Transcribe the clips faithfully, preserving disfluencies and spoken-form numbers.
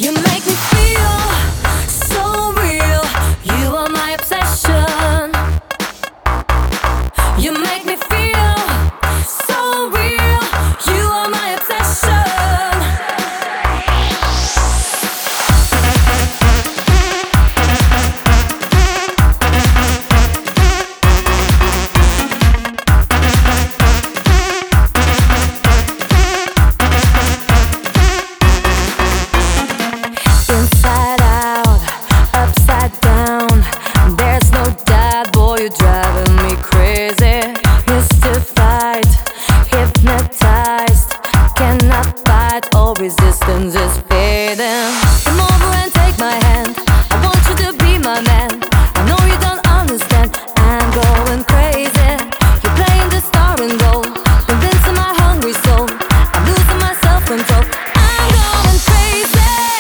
You make me feel so real. You are my obsession. You make me feel so real. You are my obsession. Inside out, upside down. There's no doubt, boy, you're driving me crazy. Mystified, hypnotized, cannot fight, all resistance is fading. Come over and take my hand, I want you to be my man. I know you don't understand, I'm going crazy. You're playing the star and gold, convincing my hungry soul. I'm losing my self-control, I'm going crazy.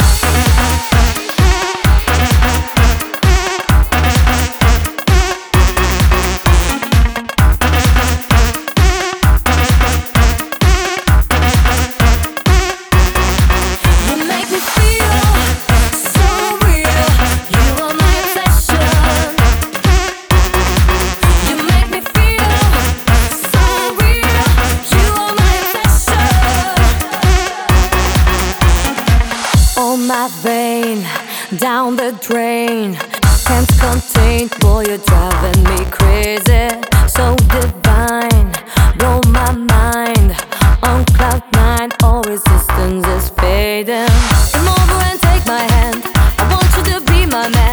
You make me feel so real. You are my obsession. You make me feel so real. You are my obsession. Oh, my vein, down the drain. Can't contain, boy, you're driving me crazy. So divine, blow my mind. On cloud nine, all resistance is fading. Come over and take my hand, I want you to be my man.